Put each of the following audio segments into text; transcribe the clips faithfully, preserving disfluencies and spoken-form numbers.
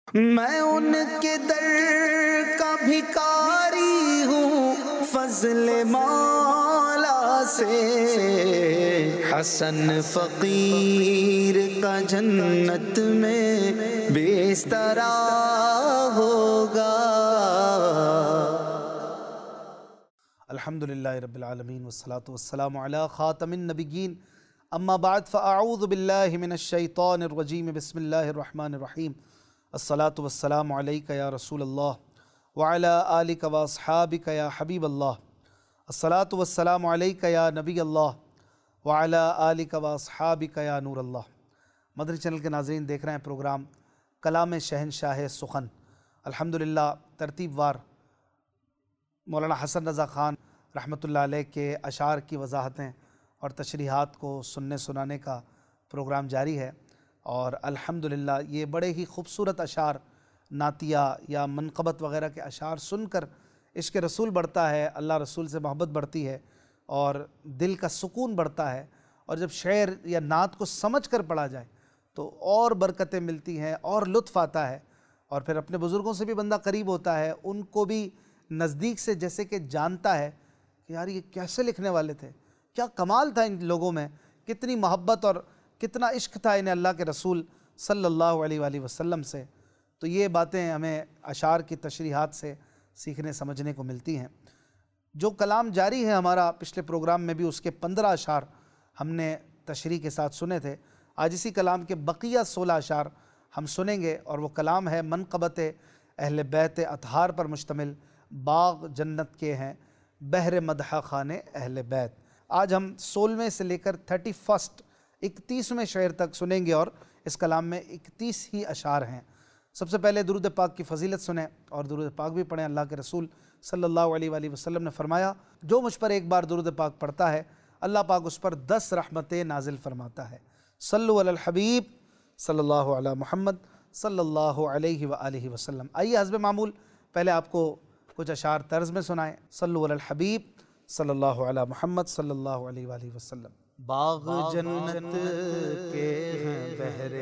میں ان کے در کا بھکاری ہوں فضل مولا سے، حسن فقیر کا جنت میں بستر ہوگا۔ الحمدللہ رب العالمین والصلاة والسلام علی خاتم النبیین، اما بعد فاعوذ باللہ من الشیطان الرجیم، بسم اللہ الرحمن الرحیم۔ الصلاة والسلام علیکہ یا رسول اللہ وعلی آلک واصحابک یا حبیب اللہ۔ الصلاة والسلام علیکہ یا نبی اللہ وعلی آلک واصحابک یا نور اللہ۔ مدنی چینل کے ناظرین، دیکھ رہے ہیں پروگرام کلام شہنشاہ سخن۔ الحمدللہ ترتیب وار مولانا حسن رضا خان رحمۃ اللہ علیہ کے اشعار کی وضاحتیں اور تشریحات کو سننے سنانے کا پروگرام جاری ہے، اور الحمدللہ یہ بڑے ہی خوبصورت اشعار، نعتیہ یا منقبت وغیرہ کے اشعار سن کر عشق رسول بڑھتا ہے، اللہ رسول سے محبت بڑھتی ہے اور دل کا سکون بڑھتا ہے، اور جب شعر یا نعت کو سمجھ کر پڑھا جائے تو اور برکتیں ملتی ہیں اور لطف آتا ہے، اور پھر اپنے بزرگوں سے بھی بندہ قریب ہوتا ہے، ان کو بھی نزدیک سے جیسے کہ جانتا ہے کہ یار یہ کیسے لکھنے والے تھے، کیا کمال تھا ان لوگوں میں، کتنی محبت اور کتنا عشق تھا انہیں اللہ کے رسول صلی اللہ علیہ وآلہ وسلم سے۔ تو یہ باتیں ہمیں اشعار کی تشریحات سے سیکھنے سمجھنے کو ملتی ہیں۔ جو کلام جاری ہے ہمارا، پچھلے پروگرام میں بھی اس کے پندرہ اشعار ہم نے تشریح کے ساتھ سنے تھے۔ آج اسی کلام کے بقیہ سولہ اشعار ہم سنیں گے، اور وہ کلام ہے منقبت اہل بیت اطہار پر مشتمل، باغ جنت کے ہیں بحر مدح خانے اہل بیت۔ آج ہم سولہویں سے لے کر تھرٹی فسٹ اکتیسویں شعر تک سنیں گے، اور اس کلام میں اکتیس ہی اشعار ہیں۔ سب سے پہلے درود پاک کی فضیلت سنیں اور درود پاک بھی پڑھیں۔ اللہ کے رسول صلی اللہ علیہ وآلہ وسلم نے فرمایا، جو مجھ پر ایک بار درود پاک پڑھتا ہے اللہ پاک اس پر دس رحمتیں نازل فرماتا ہے۔ صلو علی الحبیب صلی اللہ علی محمد صلی اللہ علیہ وآلہ وسلم۔ آئیے حسب معمول پہلے آپ کو کچھ اشعار طرز میں سنائیں۔ صلو علی الحبیب صلی اللہ علی محمد صلی اللہ علیہ وآلہ وسلم۔ باغ جنت کے ہیں بحر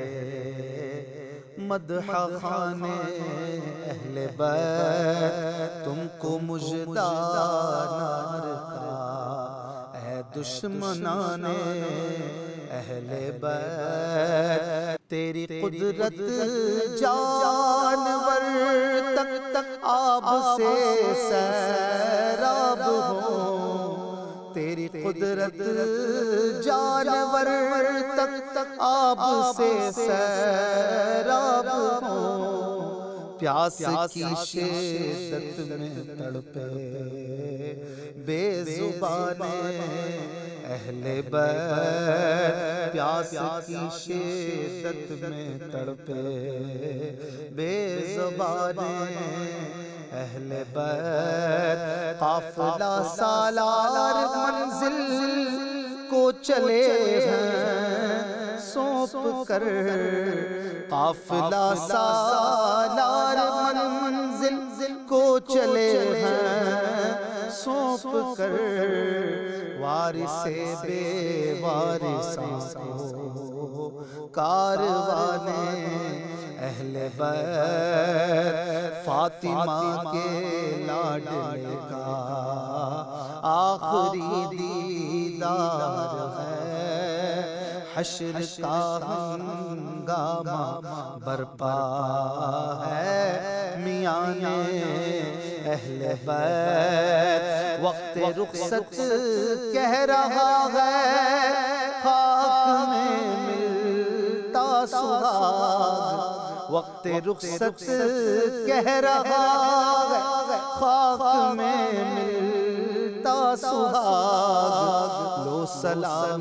مدح خانے اہل بیت، تم کو مژدہ نار کا اے دشمنان اہل بیت، تیری قدرت جانور تک تک آب سے سیراب ہو، تیری قدرت جانور تک تک آب سے سیراب ہو، پیاس کی شدت میں تڑپے بے زبان اہل بیت، پیاس کی شدت میں تڑپے بے زبان اہل بیت، قافلہ سالار منزل کو چلے ہیں سونپ کر، قافلہ سالار منزل کو چلے ہیں سونپ کر، وارث بے وارثاں کو کاروان اہل بیت، فاطمہ کے لاڈلے کا آخری دیدار ہے، حشر کا ہنگامہ برپا ہے میان اہل بیت، وقت رخصت کہہ رہا ہے خاک میں ملتا سہاگ، وقت رخصت کہہ رہا ہے خاک میں ملتا سہاگ، لو سلام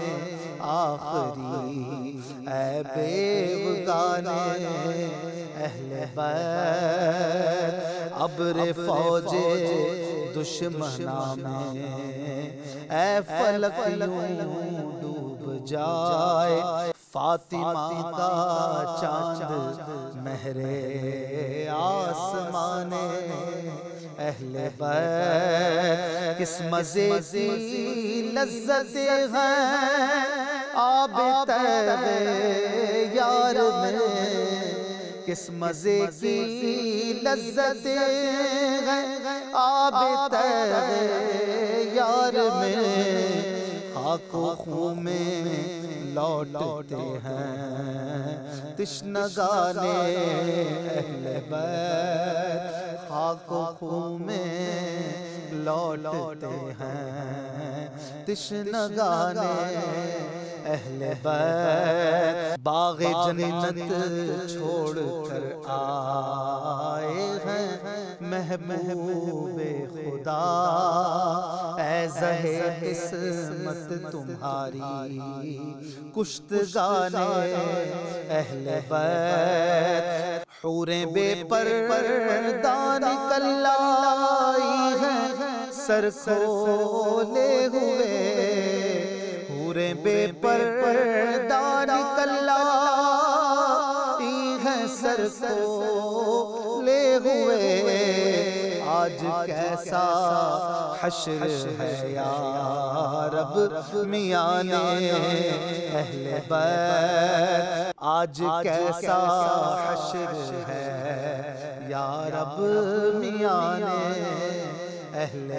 آخری اے بیوگانے اہل بیت، ابر فوج دشمناں میں اے فلک یوں ڈوب جائے، فاطمہ کا چاند مہر آسمان اہل بیت، کس مزے کی لذت ہے آب تیغ یار میں، کس مزے کی لذتیں ہیں آب یار میں، خاک و خون میں لوٹتے ہیں تشنگان اہل بیت، خاک و خون میں لوٹتے ہیں تشنگان اہل بیت، باغ جنت چھوڑ کر آئے ہیں محبوب خدا، اے زہے قسمت تمہاری کشتگان اہل بیت، حوریں بے پردہ نکل آئی ہیں سر کھولے ہوئے، حوریں بے پردہ نکل آئی ہیں سر کھولے ہوئے، آج کیسا حشر ہے یا رب میاں اہل بیت، آج کیسا حشر ہے یا رب میاں اہل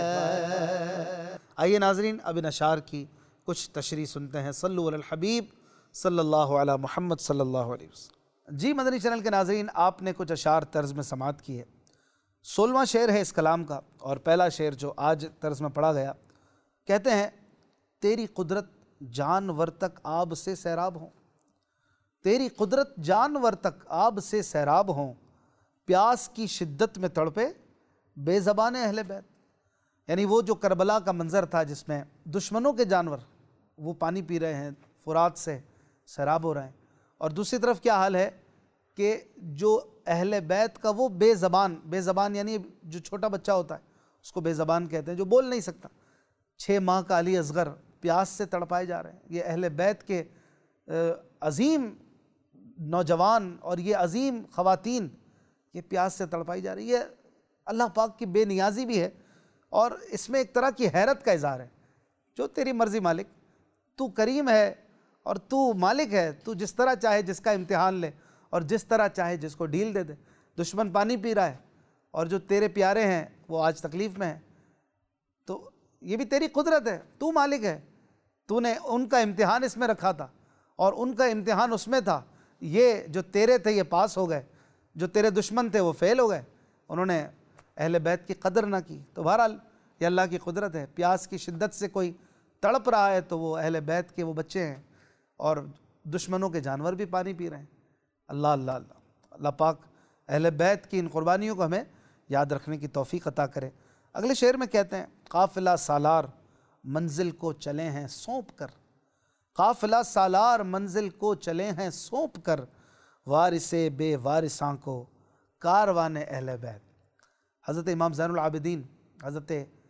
بیت۔ آئیے ناظرین اب ان اشعار کی کچھ تشریح سنتے ہیں۔ صلو علی الحبیب صلی اللہ علی محمد صلی اللہ علیہ وسلم۔ جی مدنی چینل کے ناظرین، آپ نے کچھ اشعار طرز میں سماعت کی ہے۔ سولہواں شعر ہے اس کلام کا، اور پہلا شعر جو آج طرز میں پڑھا گیا، کہتے ہیں تیری قدرت جانور تک آب سے سیراب ہوں، تیری قدرت جانور تک آب سے سیراب ہوں، پیاس کی شدت میں تڑپے بے زبان اہل بیت۔ یعنی وہ جو کربلا کا منظر تھا جس میں دشمنوں کے جانور وہ پانی پی رہے ہیں، فرات سے سیراب ہو رہے ہیں، اور دوسری طرف کیا حال ہے کہ جو اہل بیت کا وہ بے زبان، بے زبان یعنی جو چھوٹا بچہ ہوتا ہے اس کو بے زبان کہتے ہیں، جو بول نہیں سکتا، چھ ماہ کا علی اصغر پیاس سے تڑپائے جا رہے ہیں۔ یہ اہل بیت کے عظیم نوجوان اور یہ عظیم خواتین یہ پیاس سے تڑپائی جا رہی ہے۔ یہ اللہ پاک کی بے نیازی بھی ہے، اور اس میں ایک طرح کی حیرت کا اظہار ہے، جو تیری مرضی مالک، تو کریم ہے اور تو مالک ہے، تو جس طرح چاہے جس کا امتحان لے اور جس طرح چاہے جس کو ڈھیل دے دے۔ دشمن پانی پی رہا ہے اور جو تیرے پیارے ہیں وہ آج تکلیف میں ہیں، تو یہ بھی تیری قدرت ہے، تو مالک ہے، تو نے ان کا امتحان اس میں رکھا تھا اور ان کا امتحان اس میں تھا۔ یہ جو تیرے تھے یہ پاس ہو گئے، جو تیرے دشمن تھے وہ فیل ہو گئے، انہوں نے اہل بیت کی قدر نہ کی۔ تو بہرحال یہ اللہ کی قدرت ہے، پیاس کی شدت سے کوئی تڑپ رہا ہے تو وہ اہل بیت کے وہ بچے ہیں، اور دشمنوں کے جانور بھی پانی پی رہے ہیں۔ اللہ اللہ اللہ اللہ پاک اہل بیت کی ان قربانیوں کو ہمیں یاد رکھنے کی توفیق عطا کرے۔ اگلے شعر میں کہتے ہیں قافلہ سالار منزل کو چلے ہیں سونپ کر، قافلہ سالار منزل کو چلے ہیں سونپ کر، وارث بے وارثاں کو کاروان اہل بیت۔ حضرت امام زین العابدین، حضرت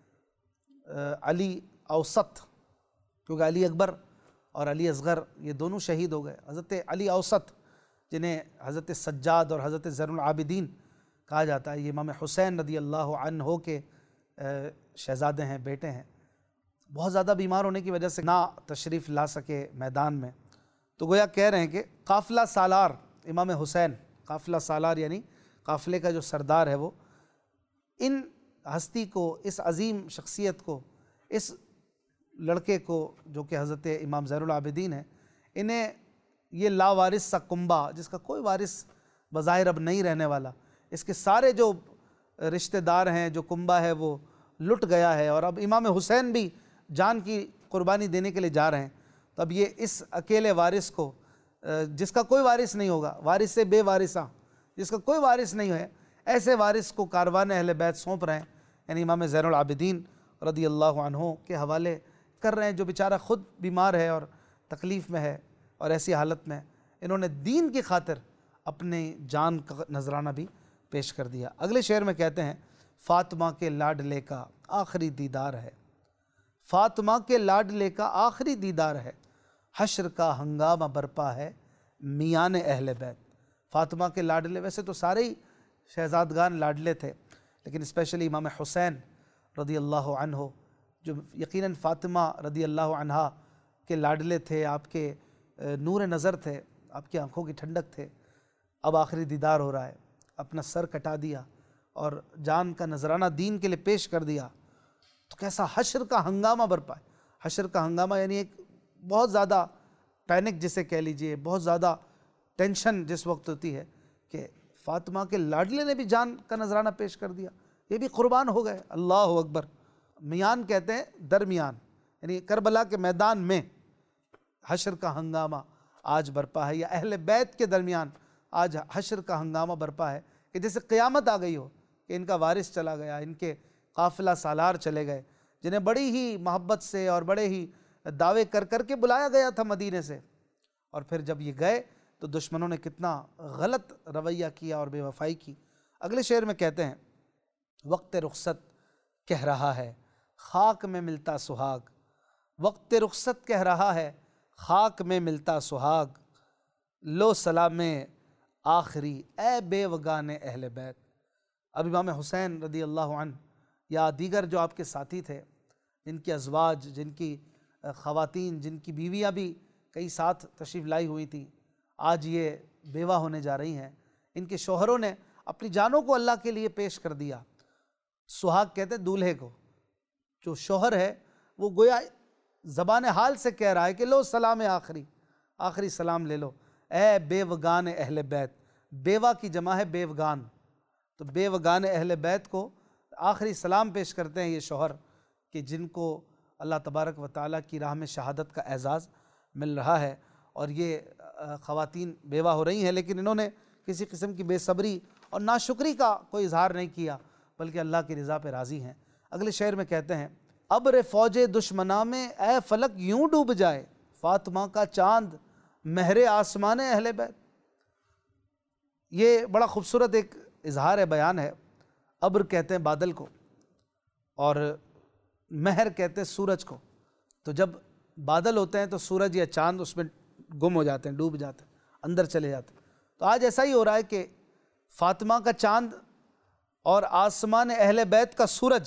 علی اوسط، کیونکہ علی اکبر اور علی اصغر یہ دونوں شہید ہو گئے، حضرت علی اوسط جنہیں حضرت سجاد اور حضرت زین العابدین کہا جاتا ہے، یہ امام حسین رضی اللہ عنہ کے شہزادے ہیں، بیٹے ہیں، بہت زیادہ بیمار ہونے کی وجہ سے نہ تشریف لا سکے میدان میں، تو گویا کہہ رہے ہیں کہ قافلہ سالار امام حسین، قافلہ سالار یعنی قافلے کا جو سردار ہے، وہ ان ہستی کو، اس عظیم شخصیت کو، اس لڑکے کو جو کہ حضرت امام زین العابدین ہیں، انہیں یہ لا وارث سا کنبہ جس کا کوئی وارث بظاہر اب نہیں رہنے والا، اس کے سارے جو رشتہ دار ہیں، جو کنبہ ہے وہ لٹ گیا ہے، اور اب امام حسین بھی جان کی قربانی دینے کے لیے جا رہے ہیں، تو اب یہ اس اکیلے وارث کو، جس کا کوئی وارث نہیں ہوگا، وارث سے بے وارثاں، جس کا کوئی وارث نہیں ہے، ایسے وارث کو کاروان اہل بیت سونپ رہے ہیں، یعنی امام زین العابدین رضی اللہ عنہ کے حوالے کر رہے ہیں، جو بیچارہ خود بیمار ہے اور تکلیف میں ہے، اور ایسی حالت میں انہوں نے دین کی خاطر اپنی جان کا نذرانہ بھی پیش کر دیا۔ اگلے شعر میں کہتے ہیں فاطمہ کے لاڈلے کا آخری دیدار ہے، فاطمہ کے لاڈلے کا آخری دیدار ہے، حشر کا ہنگامہ برپا ہے میان اہل بیت۔ فاطمہ کے لاڈلے، ویسے تو سارے ہی شہزادگان لاڈلے تھے، لیکن اسپیشلی امام حسین رضی اللہ عنہ جو یقیناً فاطمہ رضی اللہ عنہا کے لاڈلے تھے، آپ کے نور نظر تھے، آپ کی آنکھوں کی ٹھنڈک تھے، اب آخری دیدار ہو رہا ہے، اپنا سر کٹا دیا اور جان کا نذرانہ دین کے لیے پیش کر دیا، تو کیسا حشر کا ہنگامہ برپا ہے۔ حشر کا ہنگامہ یعنی ایک بہت زیادہ پینک جسے کہہ لیجئے، بہت زیادہ ٹینشن جس وقت ہوتی ہے کہ فاطمہ کے لاڈلے نے بھی جان کا نذرانہ پیش کر دیا، یہ بھی قربان ہو گئے۔ اللہ اکبر۔ میان کہتے ہیں درمیان، یعنی کربلا کے میدان میں حشر کا ہنگامہ آج برپا ہے، یا اہل بیت کے درمیان آج حشر کا ہنگامہ برپا ہے کہ جیسے قیامت آ گئی ہو، کہ ان کا وارث چلا گیا، ان کے قافلہ سالار چلے گئے، جنہیں بڑی ہی محبت سے اور بڑے ہی دعوے کر کر کے بلایا گیا تھا مدینے سے، اور پھر جب یہ گئے تو دشمنوں نے کتنا غلط رویہ کیا اور بے وفائی کی۔ اگلے شعر میں کہتے ہیں وقت رخصت کہہ رہا ہے خاک میں ملتا سہاگ، وقت رخصت کہہ رہا ہے خاک میں ملتا سہاگ، لو سلام آخری اے بے وگان اہل بیت۔ اب امام حسین رضی اللہ عنہ یا دیگر جو آپ کے ساتھی تھے، جن کی ازواج، جن کی خواتین، جن کی بیویاں بھی کئی ساتھ تشریف لائی ہوئی تھیں، آج یہ بیوہ ہونے جا رہی ہیں، ان کے شوہروں نے اپنی جانوں کو اللہ کے لیے پیش کر دیا۔ سہاگ کہتے ہیں دولہے کو، جو شوہر ہے وہ گویا زبان حال سے کہہ رہا ہے کہ لو سلام آخری، آخری سلام لے لو اے بیوگان اہل بیت۔ بیوہ کی جمع ہے بیوگان، تو بیوگان اہل بیت کو آخری سلام پیش کرتے ہیں یہ شوہر، کہ جن کو اللہ تبارک و تعالیٰ کی راہ میں شہادت کا اعزاز مل رہا ہے، اور یہ خواتین بیوہ ہو رہی ہیں، لیکن انہوں نے کسی قسم کی بے صبری اور ناشکری کا کوئی اظہار نہیں کیا، بلکہ اللہ کی رضا پہ راضی ہیں۔ اگلے شعر میں کہتے ہیں ابر فوج دشمناں میں اے فلک یوں ڈوب جائے، فاطمہ کا چاند مہر آسمان اہل بیت۔ یہ بڑا خوبصورت ایک اظہار ہے، بیان ہے۔ ابر کہتے ہیں بادل کو، اور مہر کہتے ہیں سورج کو۔ تو جب بادل ہوتے ہیں تو سورج یا چاند اس میں گم ہو جاتے ہیں، ڈوب جاتے ہیں، اندر چلے جاتے ہیں۔ تو آج ایسا ہی ہو رہا ہے کہ فاطمہ کا چاند اور آسمان اہل بیت کا سورج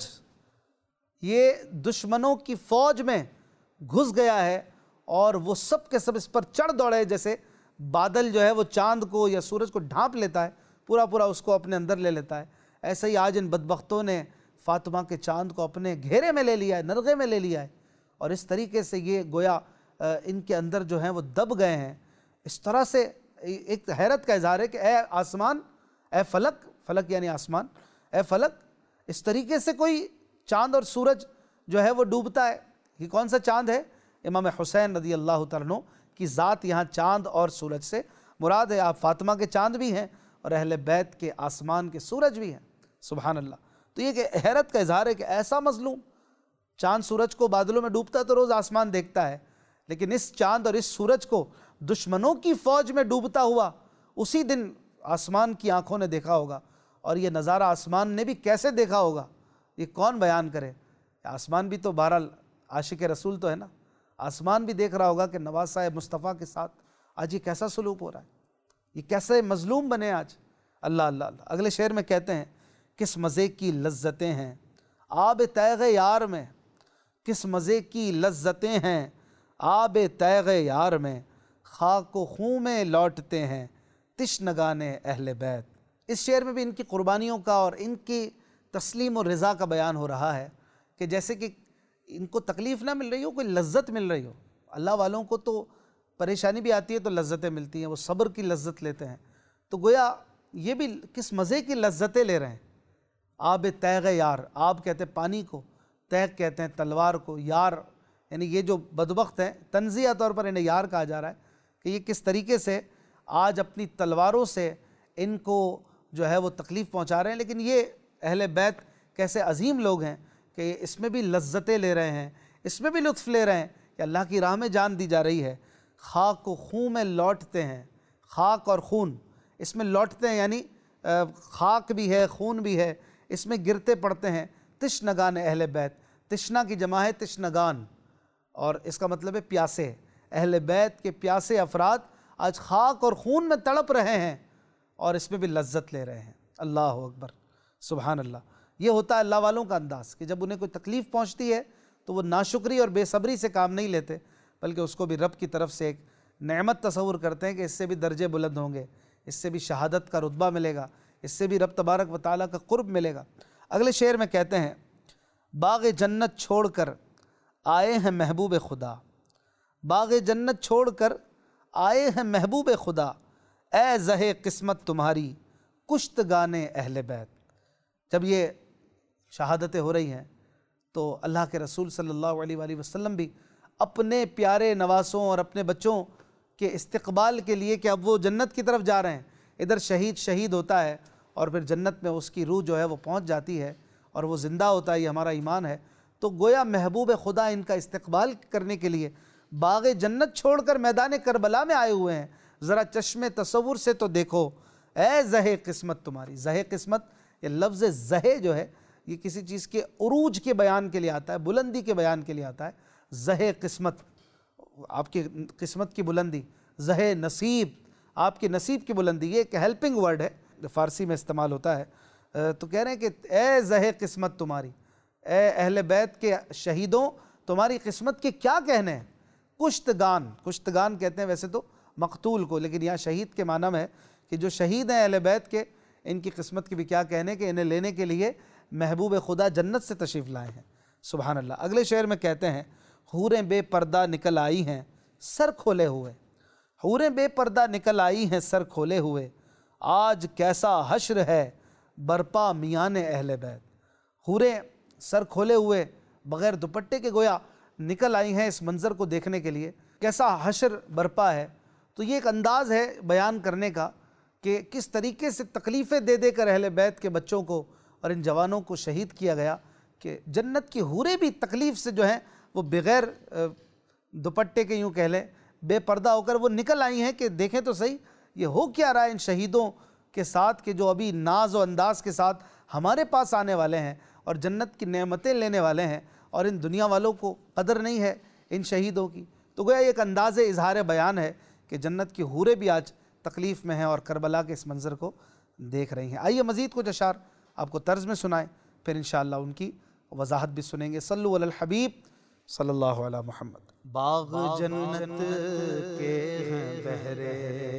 یہ دشمنوں کی فوج میں گھس گیا ہے، اور وہ سب کے سب اس پر چڑھ دوڑے، جیسے بادل جو ہے وہ چاند کو یا سورج کو ڈھانپ لیتا ہے، پورا پورا اس کو اپنے اندر لے لیتا ہے، ایسے ہی آج ان بدبختوں نے فاطمہ کے چاند کو اپنے گھیرے میں لے لیا ہے، نرغے میں لے لیا ہے، اور اس طریقے سے یہ گویا ان کے اندر جو ہیں وہ دب گئے ہیں۔ اس طرح سے ایک حیرت کا اظہار ہے کہ اے آسمان، اے فلک، فلک یعنی آسمان، اے فلک، اس طریقے سے کوئی چاند اور سورج جو ہے وہ ڈوبتا ہے۔ یہ کون سا چاند ہے؟ امام حسین رضی اللہ تعالیٰ عنہ کی ذات یہاں چاند اور سورج سے مراد ہے۔ آپ فاطمہ کے چاند بھی ہیں اور اہل بیت کے آسمان کے سورج بھی ہیں، سبحان اللہ۔ تو یہ کہ حیرت کا اظہار ہے کہ ایسا مظلوم، چاند سورج کو بادلوں میں ڈوبتا تو روز آسمان دیکھتا ہے، لیکن اس چاند اور اس سورج کو دشمنوں کی فوج میں ڈوبتا ہوا اسی دن آسمان کی آنکھوں نے دیکھا ہوگا، اور یہ نظارہ آسمان نے بھی کیسے دیکھا ہوگا یہ کون بیان کرے۔ آسمان بھی تو بہرحال عاشق رسول تو ہے نا، آسمان بھی دیکھ رہا ہوگا کہ نواسہ مصطفیٰ کے ساتھ آج یہ کیسا سلوک ہو رہا ہے، یہ کیسے مظلوم بنے آج۔ اللہ اللہ اللہ۔ اگلے شعر میں کہتے ہیں کس مزے کی لذتیں ہیں آب تیغ یار میں، کس مزے کی لذتیں ہیں آب تیغ یار میں، خاک و خوں میں لوٹتے ہیں تشنگان اہل بیت۔ اس شعر میں بھی ان کی قربانیوں کا اور ان کی تسلیم و رضا کا بیان ہو رہا ہے، کہ جیسے کہ ان کو تکلیف نہ مل رہی ہو، کوئی لذت مل رہی ہو۔ اللہ والوں کو تو پریشانی بھی آتی ہے تو لذتیں ملتی ہیں، وہ صبر کی لذت لیتے ہیں، تو گویا یہ بھی کس مزے کی لذتیں لے رہے ہیں۔ آب تیغ یار، آب کہتے ہیں پانی کو، تیغ کہتے ہیں تلوار کو، یار یعنی یہ جو بدبخت ہیں، تنزیہ طور پر انہیں یار کہا جا رہا ہے، کہ یہ کس طریقے سے آج اپنی تلواروں سے ان کو جو ہے وہ تکلیف پہنچا رہے ہیں، لیکن یہ اہل بیت کیسے عظیم لوگ ہیں کہ اس میں بھی لذتیں لے رہے ہیں، اس میں بھی لطف لے رہے ہیں کہ اللہ کی راہ میں جان دی جا رہی ہے۔ خاک و خون میں لوٹتے ہیں، خاک اور خون اس میں لوٹتے ہیں، یعنی خاک بھی ہے خون بھی ہے، اس میں گرتے پڑتے ہیں۔ تشنگان اہل بیت، تشنا کی جمع ہے تشنگان، اور اس کا مطلب ہے پیاسے۔ اہل بیت کے پیاسے افراد آج خاک اور خون میں تڑپ رہے ہیں اور اس میں بھی لذت لے رہے ہیں۔ اللہ اکبر، سبحان اللہ۔ یہ ہوتا ہے اللہ والوں کا انداز کہ جب انہیں کوئی تکلیف پہنچتی ہے تو وہ ناشکری اور بے صبری سے کام نہیں لیتے، بلکہ اس کو بھی رب کی طرف سے ایک نعمت تصور کرتے ہیں کہ اس سے بھی درجے بلند ہوں گے، اس سے بھی شہادت کا رتبہ ملے گا، اس سے بھی رب تبارک و تعالیٰ کا قرب ملے گا۔ اگلے شعر میں کہتے ہیں باغ جنت چھوڑ کر آئے ہیں محبوب خدا، باغ جنت چھوڑ کر آئے ہیں محبوب خدا، اے زہے قسمت تمہاری کشتگان اہل بیت۔ جب یہ شہادتیں ہو رہی ہیں تو اللہ کے رسول صلی اللہ علیہ وآلہ وسلم بھی اپنے پیارے نواسوں اور اپنے بچوں کے استقبال کے لیے کہ اب وہ جنت کی طرف جا رہے ہیں، ادھر شہید شہید ہوتا ہے اور پھر جنت میں اس کی روح جو ہے وہ پہنچ جاتی ہے اور وہ زندہ ہوتا ہے، یہ ہمارا ایمان ہے۔ تو گویا محبوب خدا ان کا استقبال کرنے کے لیے باغ جنت چھوڑ کر میدان کربلا میں آئے ہوئے ہیں۔ ذرا چشم تصور سے تو دیکھو، اے زہے قسمت تمہاری۔ زہے قسمت، یہ لفظ زہے جو ہے یہ کسی چیز کے عروج کے بیان کے لیے آتا ہے، بلندی کے بیان کے لیے آتا ہے۔ زہے قسمت، آپ کی قسمت کی بلندی، زہے نصیب، آپ کے نصیب کی بلندی، یہ ایک ہیلپنگ ورڈ ہے، فارسی میں استعمال ہوتا ہے۔ تو کہہ رہے ہیں کہ اے زہے قسمت تمہاری، اے اہل بیت کے شہیدوں تمہاری قسمت کے کیا کہنے ہیں۔ کشتگان، کشتگان کہتے ہیں ویسے تو مقتول کو، لیکن یہاں شہید کے معنی میں ہے کہ جو شہید ہیں اہل بیت کے، ان کی قسمت کی بھی کیا کہنے کہ انہیں لینے کے لیے محبوب خدا جنت سے تشریف لائے ہیں۔ سبحان اللہ۔ اگلے شعر میں کہتے ہیں حوریں بے پردہ نکل آئی ہیں سر کھولے ہوئے، حوریں بے پردہ نکل آئی ہیں سر کھولے ہوئے، آج کیسا حشر ہے برپا میان اہل بیت۔ حوریں سر کھولے ہوئے بغیر دوپٹے کے گویا نکل آئی ہیں اس منظر کو دیکھنے کے لیے، کیسا حشر برپا ہے۔ تو یہ ایک انداز ہے بیان کرنے کا کہ کس طریقے سے تکلیفیں دے دے کر اہل بیت کے بچوں کو اور ان جوانوں کو شہید کیا گیا، کہ جنت کی حوریں بھی تکلیف سے جو ہیں وہ بغیر دوپٹے کے یوں کہہ لیں بے پردہ ہو کر وہ نکل آئی ہیں کہ دیکھیں تو صحیح یہ ہو کیا رہا ہے ان شہیدوں کے ساتھ، کہ جو ابھی ناز و انداز کے ساتھ ہمارے پاس آنے والے ہیں اور جنت کی نعمتیں لینے والے ہیں، اور ان دنیا والوں کو قدر نہیں ہے ان شہیدوں کی۔ تو گویا ایک انداز اظہار بیان ہے کہ جنت کی حوریں بھی آج تکلیف میں ہیں اور کربلا کے اس منظر کو دیکھ رہی ہیں۔ آئیے مزید کچھ اشعار آپ کو طرز میں سنائیں، پھر انشاءاللہ ان کی وضاحت بھی سنیں گے۔ صلو علی الحبیب صلی اللہ علی محمد۔ باغ جنت کے ہیں بہرے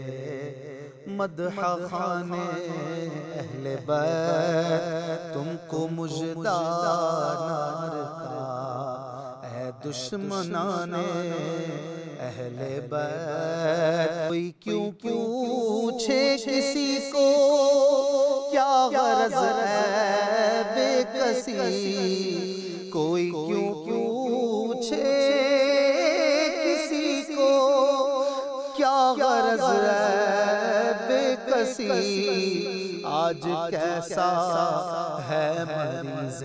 مدح خانے اہل بیت، تم کو مژدہ نار کا اے دشمنان اہل بیت۔ کوئی کیوں پوچھے کسی کو کیا غرض ہے بے کسی، کوئی کیوں پوچھے کسی کو کیا غرض ہے بے کسی، آج کیسا ہے مریض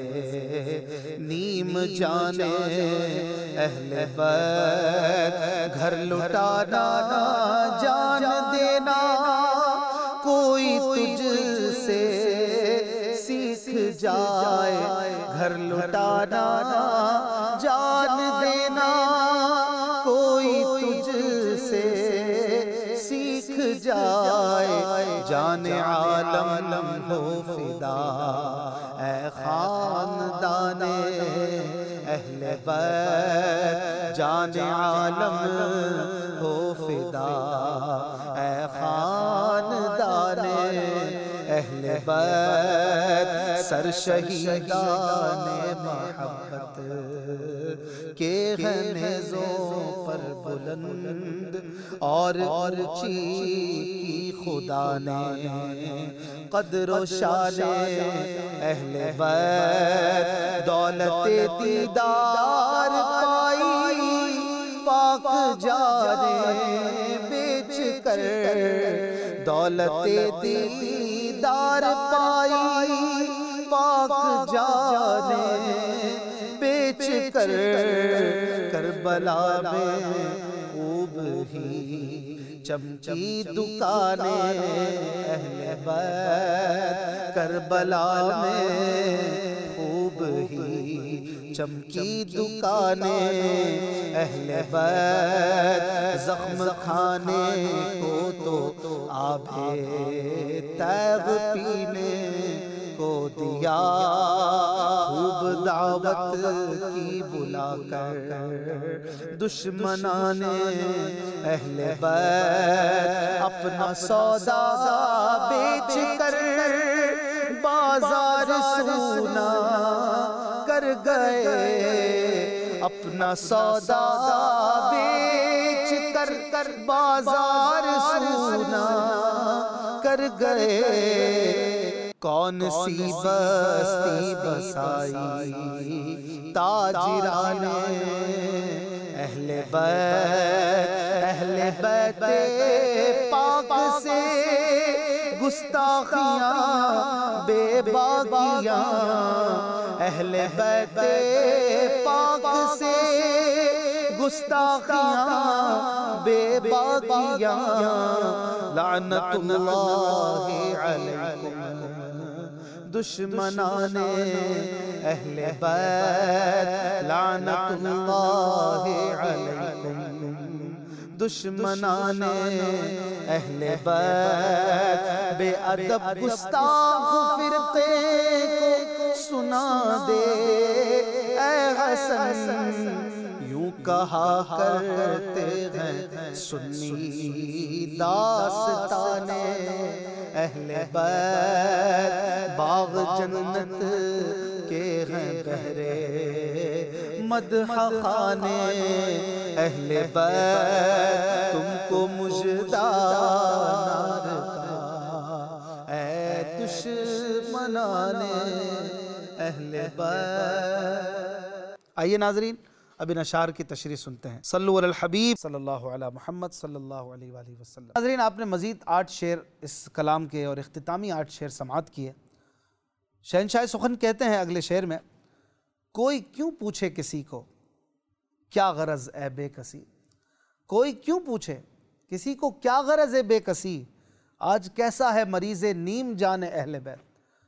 نیم جانے اہل بیت، گھر لٹانا جان دینا کوئی تجھ سے سیکھ جائے، گھر لٹانا جان دینا کوئی تجھ سے سیکھ جائے، جان عالم ہو فدا اے خاندان اہل بیت، جان عالم ہو فدا اے خاندان اہل بیت، سر شہیدان محبت کے ہیں نیزوں پر بلند، اور اونچی کی خدا نے قدر و شان اہل بیت، دولت دیدار پائی پاک جانے بیچ کر، دولت دیدار پائی پاک جانے بیچ کر، کربلا میں خوب ہی چمکی دکانیں اہل بیت، کربلا میں خوب ہی چمکی دکانیں اہل بیت، زخم کھانے کو تو آبِ تیغ پینے کو دیا خوب دعوت کی بلا کر، دشمنان اہل بیت اپنا سودا بیچ کر بازار سونا کر گئے، اپنا سودا بیچ کر کر بازار سونا کر گئے۔ کون سی بستی بسائی تاجران اہل بیت، اہل بیت پاک سے گستاخیاں بے باکیاں، اہل بیت پاک سے گستاخیاں بے باکیاں، لعنت اللہ علیکم دشمنان اہل بیت، لعنت اللہ علیکم دشمنان اہل بیت، بے ادب گستاخ فرقے کو سنا دے اے حسن، یوں کہا کرتے ہیں سنی داستان اہل بیت، باغ جنت کے ہیں بہرے مدح خانے اہل بیت، تم کو مژدہ نار کا اے دشمنان اہل بیت۔ آئیے ناظرین اب ان اشعار کی تشریح سنتے ہیں۔ صلو علی الحبیب صلی اللہ علی محمد صلی اللہ علیہ وآلہ وسلم۔ ناظرین آپ نے مزید آٹھ شعر اس کلام کے اور اختتامی آٹھ شعر سماعت کیے۔ شہنشاہ سخن کہتے ہیں اگلے شعر میں، کوئی کیوں پوچھے کسی کو کیا غرض اے بے کسی، کوئی کیوں پوچھے کسی کو کیا غرض اے بے کسی، آج کیسا ہے مریض نیم جان اہل بیت۔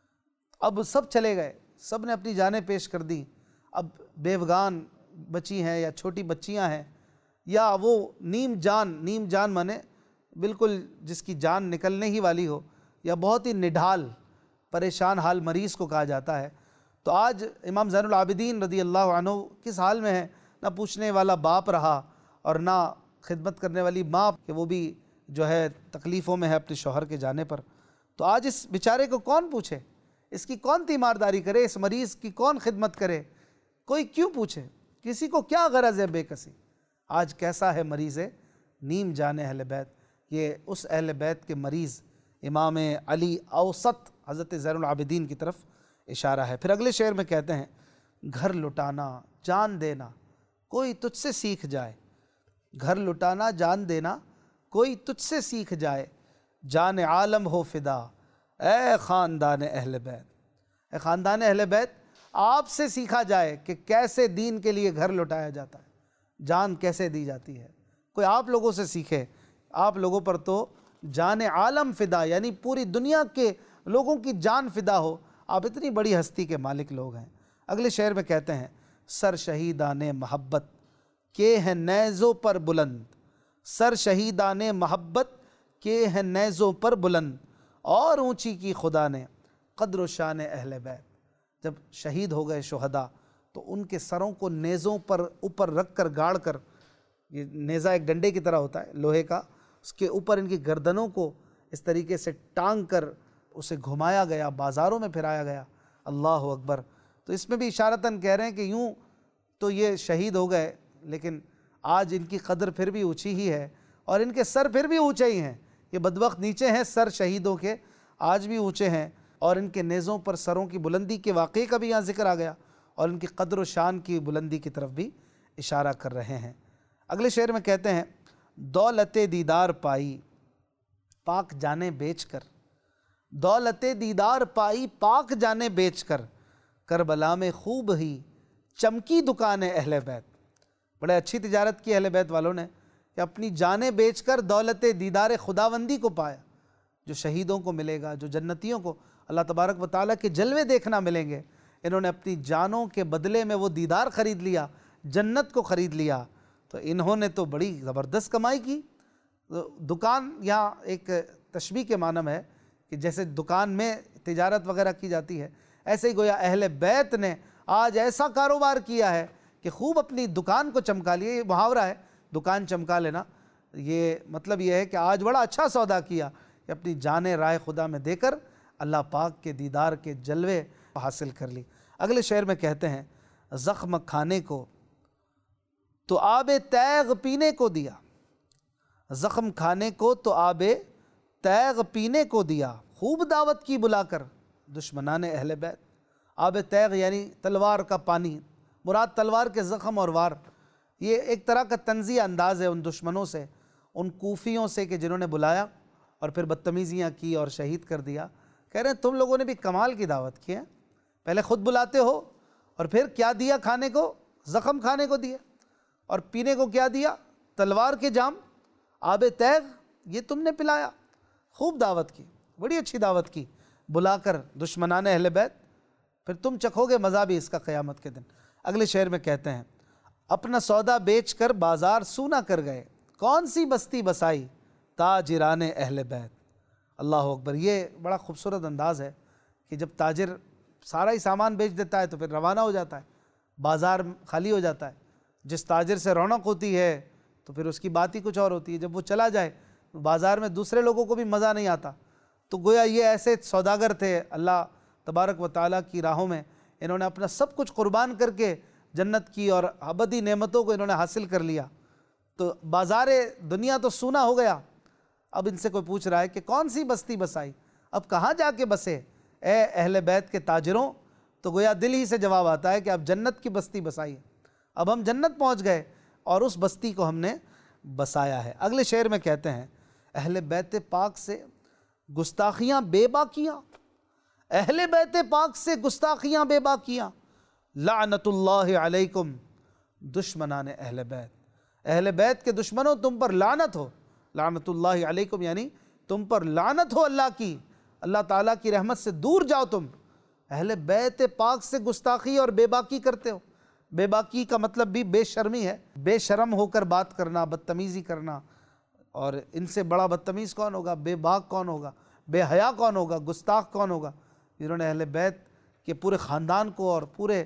اب سب چلے گئے، سب نے اپنی جانیں پیش کر دی، اب بیوگان بچی ہیں یا چھوٹی بچیاں ہیں یا وہ نیم جان، نیم جان مانے بالکل جس کی جان نکلنے ہی والی ہو، یا بہت ہی نڈھال پریشان حال مریض کو کہا جاتا ہے۔ تو آج امام زین العابدین رضی اللہ عنہ کس حال میں ہیں، نہ پوچھنے والا باپ رہا اور نہ خدمت کرنے والی ماں، کہ وہ بھی جو ہے تکلیفوں میں ہے اپنے شوہر کے جانے پر۔ تو آج اس بیچارے کو کون پوچھے، اس کی کون تیمارداری کرے، اس مریض کی کون خدمت کرے، کوئی کیوں پوچھے، کسی کو کیا غرض ہے بے کسی، آج کیسا ہے مریض نیم جان اہل بیت۔ یہ اس اہل بیت کے مریض امام علی اوسط حضرت زین العابدین کی طرف اشارہ ہے۔ پھر اگلے شعر میں کہتے ہیں، گھر لٹانا جان دینا کوئی تجھ سے سیکھ جائے، گھر لٹانا جان دینا کوئی تجھ سے سیکھ جائے، جان عالم ہو فدا اے خاندان اہل بیت، اے خاندان اہل بیت آپ سے سیکھا جائے کہ کیسے دین کے لیے گھر لٹایا جاتا ہے، جان کیسے دی جاتی ہے، کوئی آپ لوگوں سے سیکھے۔ آپ لوگوں پر تو جان عالم فدا، یعنی پوری دنیا کے لوگوں کی جان فدا ہو، آپ اتنی بڑی ہستی کے مالک لوگ ہیں۔ اگلے شعر میں کہتے ہیں، سر شہیدان محبت کے ہیں نیزوں پر بلند، سر شہیدان محبت کے ہیں نیزوں پر بلند، اور اونچی کی خدا نے قدر و شان اہل بیت۔ جب شہید ہو گئے شہداء تو ان کے سروں کو نیزوں پر اوپر رکھ کر گاڑ کر، یہ نیزہ ایک ڈنڈے کی طرح ہوتا ہے لوہے کا، اس کے اوپر ان کی گردنوں کو اس طریقے سے ٹانگ کر اسے گھمایا گیا، بازاروں میں پھرایا گیا۔ اللہ اکبر۔ تو اس میں بھی اشارتاً کہہ رہے ہیں کہ یوں تو یہ شہید ہو گئے، لیکن آج ان کی قدر پھر بھی اونچی ہی ہے اور ان کے سر پھر بھی اونچے ہی ہیں۔ یہ بدبخت نیچے ہیں، سر شہیدوں کے آج بھی اونچے ہیں، اور ان کے نیزوں پر سروں کی بلندی کے واقعے کا بھی یہاں ذکر آ گیا، اور ان کی قدر و شان کی بلندی کی طرف بھی اشارہ کر رہے ہیں۔ اگلے شعر میں کہتے ہیں، دولت دیدار پائی پاک جانے بیچ کر، دولت دیدار پائی پاک جانے بیچ کر، کربلا میں خوب ہی چمکی دکان اہل بیت۔ بڑے اچھی تجارت کی اہل بیت والوں نے کہ اپنی جانیں بیچ کر دولت دیدار خداوندی کو پایا، جو شہیدوں کو ملے گا، جو جنتیوں کو اللہ تبارک و تعالیٰ کے جلوے دیکھنا ملیں گے، انہوں نے اپنی جانوں کے بدلے میں وہ دیدار خرید لیا، جنت کو خرید لیا۔ تو انہوں نے تو بڑی زبردست کمائی کی۔ دکان یہاں ایک تشبیہ کے معنی میں ہے کہ جیسے دکان میں تجارت وغیرہ کی جاتی ہے، ایسے ہی گویا اہل بیت نے آج ایسا کاروبار کیا ہے کہ خوب اپنی دکان کو چمکا لیا۔ یہ محاورہ ہے دکان چمکا لینا، یہ مطلب یہ ہے کہ آج بڑا اچھا سودا کیا کہ اپنی جانیں رائے خدا میں دے کر اللہ پاک کے دیدار کے جلوے حاصل کر لی۔ اگلے شعر میں کہتے ہیں زخم کھانے کو تو آب تیغ پینے کو دیا، زخم کھانے کو تو آب تیغ پینے کو دیا، خوب دعوت کی بلا کر دشمنان اہل بیت۔ آب تیغ یعنی تلوار کا پانی، مراد تلوار کے زخم اور وار۔ یہ ایک طرح کا طنزیہ انداز ہے ان دشمنوں سے، ان کوفیوں سے کہ جنہوں نے بلایا اور پھر بدتمیزیاں کی اور شہید کر دیا۔ کہہ رہے ہیں تم لوگوں نے بھی کمال کی دعوت کی ہے، پہلے خود بلاتے ہو اور پھر کیا دیا کھانے کو؟ زخم کھانے کو دیا، اور پینے کو کیا دیا؟ تلوار کے جام، آب تیغ، یہ تم نے پلایا۔ خوب دعوت کی، بڑی اچھی دعوت کی بلا کر دشمنان اہل بیت، پھر تم چکھو گے مزہ بھی اس کا قیامت کے دن۔ اگلے شعر میں کہتے ہیں اپنا سودا بیچ کر بازار سونا کر گئے، کون سی بستی بسائی تاجران اہل بیت۔ اللہ اکبر، یہ بڑا خوبصورت انداز ہے کہ جب تاجر سارا ہی سامان بیچ دیتا ہے تو پھر روانہ ہو جاتا ہے، بازار خالی ہو جاتا ہے۔ جس تاجر سے رونق ہوتی ہے تو پھر اس کی بات ہی کچھ اور ہوتی ہے، جب وہ چلا جائے بازار میں دوسرے لوگوں کو بھی مزہ نہیں آتا۔ تو گویا یہ ایسے سوداگر تھے اللہ تبارک و تعالیٰ کی راہوں میں، انہوں نے اپنا سب کچھ قربان کر کے جنت کی اور ابدی نعمتوں کو انہوں نے حاصل کر لیا۔ تو بازار دنیا تو سونا ہو گیا، اب ان سے کوئی پوچھ رہا ہے کہ کون سی بستی بسائی، اب کہاں جا کے بسے اے اہل بیت کے تاجروں؟ تو گویا دل ہی سے جواب آتا ہے کہ اب جنت کی بستی بسائی ہے، اب ہم جنت پہنچ گئے اور اس بستی کو ہم نے بسایا ہے۔ اگلے شعر میں کہتے ہیں اہل بیت پاک سے گستاخیاں بے باکیاں، اہل بیت پاک سے گستاخیاں بے باکیاں، لعنت اللہ علیکم دشمنان اہل بیت، اہل بیت کے دشمنوں تم پر لعنت ہو، لعنت اللہ علیکم یعنی تم پر لعنت ہو اللہ کی، اللہ تعالیٰ کی رحمت سے دور جاؤ تم، اہل بیت پاک سے گستاخی اور بے باکی کرتے ہو۔ بے باکی کا مطلب بھی بے شرمی ہے، بے شرم ہو کر بات کرنا، بدتمیزی کرنا، اور ان سے بڑا بدتمیز کون ہوگا؟ بے باک کون ہوگا؟ بے حیا کون ہوگا؟ گستاخ کون ہوگا؟ جنہوں نے اہل بیت کے پورے خاندان کو اور پورے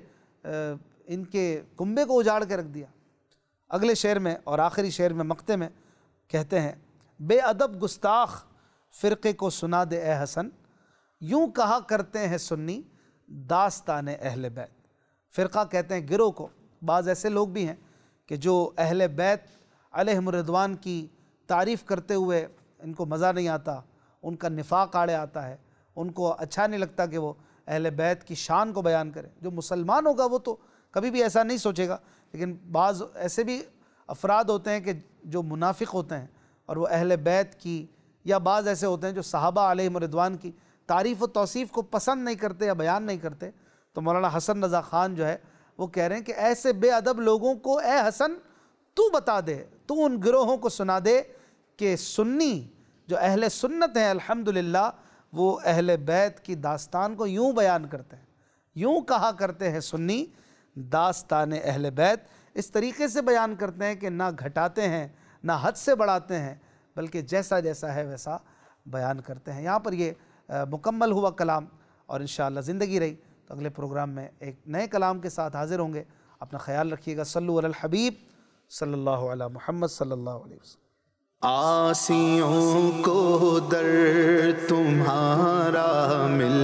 ان کے کنبے کو اجاڑ کے رکھ دیا۔ اگلے شعر میں اور آخری شعر میں مقطع میں کہتے ہیں بے ادب گستاخ فرقے کو سنا دے اے حسن، یوں کہا کرتے ہیں سنی داستان اہل بیت۔ فرقہ کہتے ہیں گروہ کو، بعض ایسے لوگ بھی ہیں کہ جو اہل بیت علیہم الرضوان کی تعریف کرتے ہوئے ان کو مزہ نہیں آتا، ان کا نفاق آڑے آتا ہے، ان کو اچھا نہیں لگتا کہ وہ اہل بیت کی شان کو بیان کرے۔ جو مسلمان ہوگا وہ تو کبھی بھی ایسا نہیں سوچے گا، لیکن بعض ایسے بھی افراد ہوتے ہیں کہ جو منافق ہوتے ہیں اور وہ اہل بیت کی، یا بعض ایسے ہوتے ہیں جو صحابہ علیہم الرضوان کی تعریف و توصیف کو پسند نہیں کرتے یا بیان نہیں کرتے۔ تو مولانا حسن رضا خان جو ہے وہ کہہ رہے ہیں کہ ایسے بے ادب لوگوں کو اے حسن تو بتا دے، تو ان گروہوں کو سنا دے کہ سنی جو اہل سنت ہیں الحمدللہ وہ اہل بیت کی داستان کو یوں بیان کرتے ہیں، یوں کہا کرتے ہیں سنی داستان اہل بیت، اس طریقے سے بیان کرتے ہیں کہ نہ گھٹاتے ہیں نہ حد سے بڑھاتے ہیں، بلکہ جیسا جیسا ہے ویسا بیان کرتے ہیں۔ یہاں پر یہ مکمل ہوا کلام، اور انشاءاللہ زندگی رہی تو اگلے پروگرام میں ایک نئے کلام کے ساتھ حاضر ہوں گے۔ اپنا خیال رکھیے گا۔ صلو علی الحبیب صلی اللہ علی محمد صلی اللہ علیہ وسلم۔ آسیوں کو در تمہارا مل